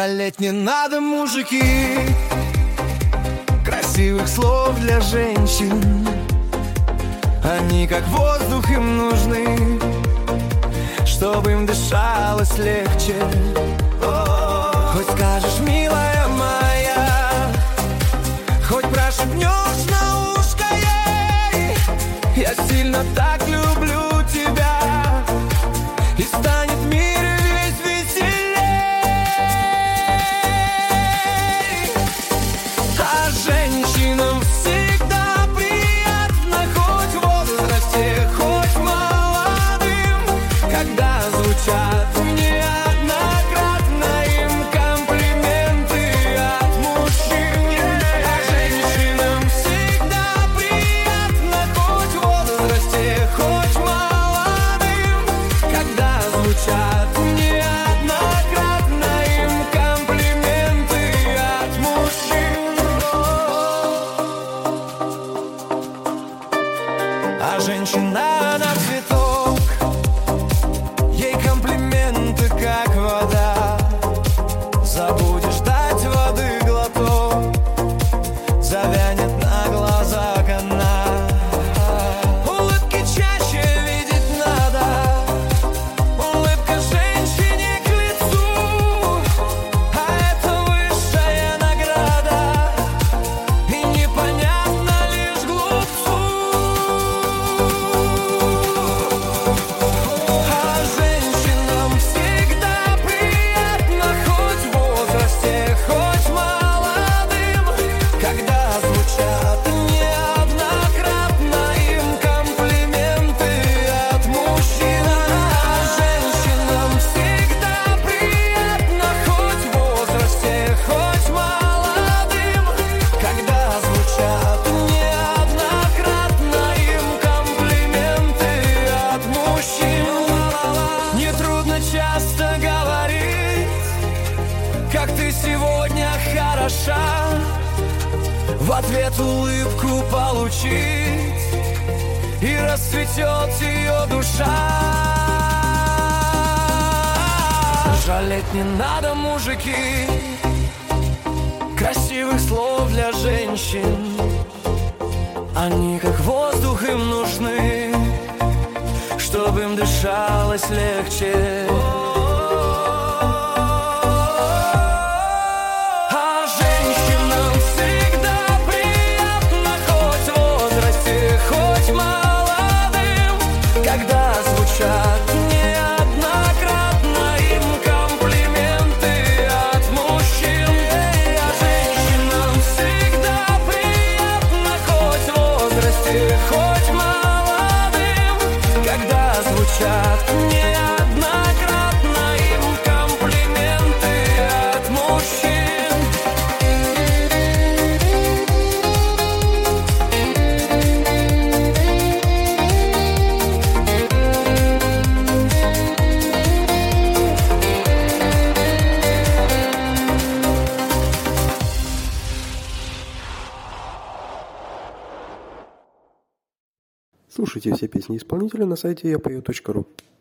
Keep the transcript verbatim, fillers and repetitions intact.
Жалеть не надо, мужики, красивых слов для женщин. Они как воздух, им нужны, чтобы им дышалось легче. Хоть скажешь, милая моя, хоть прошепнешь на ушко ей, я сильно так люблю тебя, и станет мир весь веселей. А женщинам всегда приятно, хоть в возрасте, хоть молодым, когда звучат неоднократно им комплименты от мужчин. А женщинам всегда приятно, хоть в возрасте, хоть молодым, когда звучат неоднократно им комплименты от мужчин. А женщина на цветок, ей комплименты как вода. Забудешь дать воды глоток, завянет на глазах она. Улыбки чаще видеть надо, улыбка женщине к лицу, а это высшая награда, и непонятно лишь глупцу. А женщинам всегда приятно, хоть в возрасте, хоть молодым, когда звучат неоднократно им комплименты от мужчин. А женщинам всегда приятно, хоть в возрасте, хоть молодым, когда звучат неоднократно им комплименты от мужчин. Нетрудно часто говорить, как ты сегодня хороша, в ответ улыбку получить, и расцветет ее душа. Жалеть не надо, мужики, красивых слов для женщин. Они как воздух, им нужны, чтобы им дышалось легче. А женщинам всегда приятно, хоть в возрасте, хоть молодым, когда звучат неоднократно им комплименты от мужчин. А женщинам всегда приятно, хоть в возрасте, хоть молодым, когда звучат неоднократно им комплименты от мужчин. Слушайте все песни исполнителя на сайте я пою точка ру.